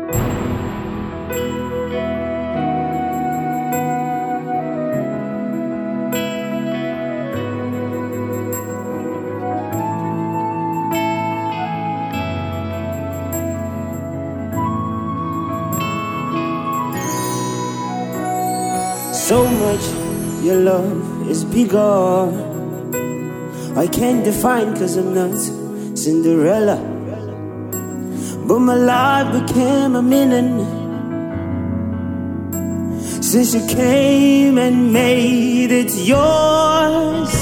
So much your love is bigger. I can't define cause I'm not Cinderella, but my life became a meaning since you came and made it yours.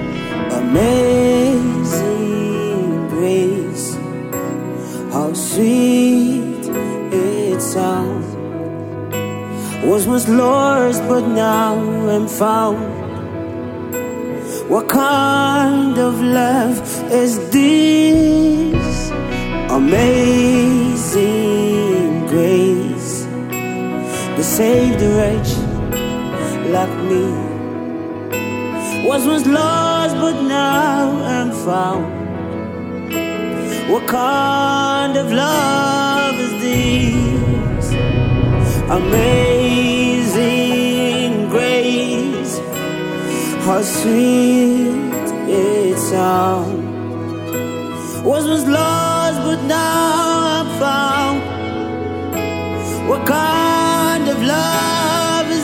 Amazing grace, how sweet it sounds. Was once lost, but now I'm found. What kind of love is this? Amazing grace, that saved the wretch like me. Was once lost, but now I'm found. What kind of love is this? Amazing grace, how sweet it sounds. Was lost, but now I'm found. What kind of love is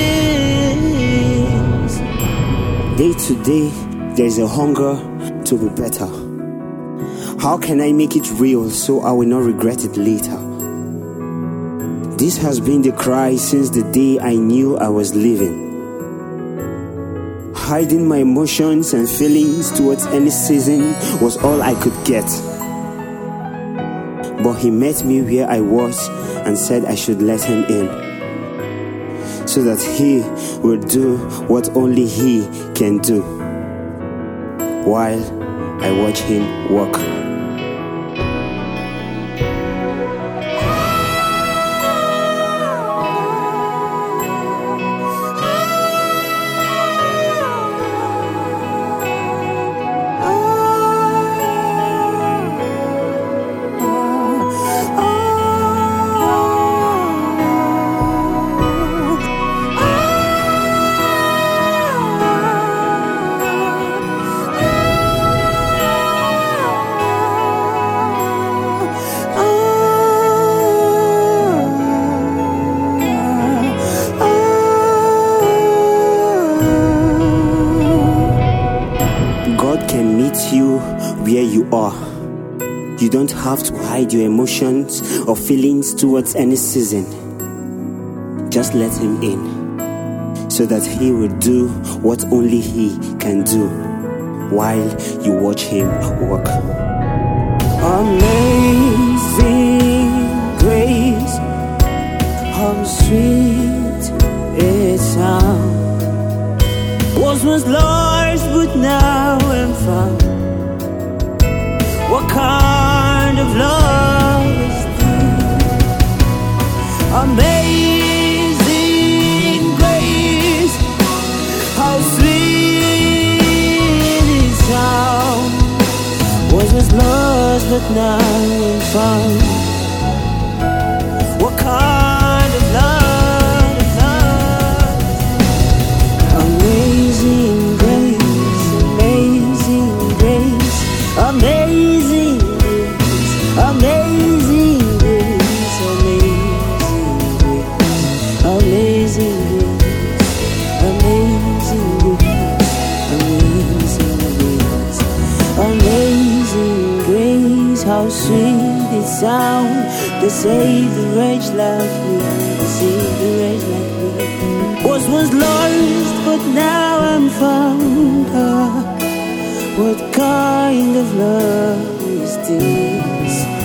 this? Day to day, there's a hunger to be better. How can I make it real so I will not regret it later? This has been the cry since the day I knew I was leaving. Hiding my emotions and feelings towards any season was all I could get. But he met me where I was and said I should let him in, so that he will do what only he can do, while I watch him walk. Can meet you where you are. You don't have to hide your emotions or feelings towards any season. Just let him in, so that he will do what only he can do, while you watch him walk. Amazing grace, how sweet it sounds. Was once lost, but now I'm found. What kind of love is this? Amazing grace, how sweet it sounds. Was once lost, but now I'm found. What kind of love? Amazing grace, amazing grace, amazing grace, amazing grace, amazing grace, amazing grace, amazing grace, amazing grace, how sweet it sounds. They save the wretch like me, they save the wretch like me. Was once lost, but now I'm found. What kind of love is this?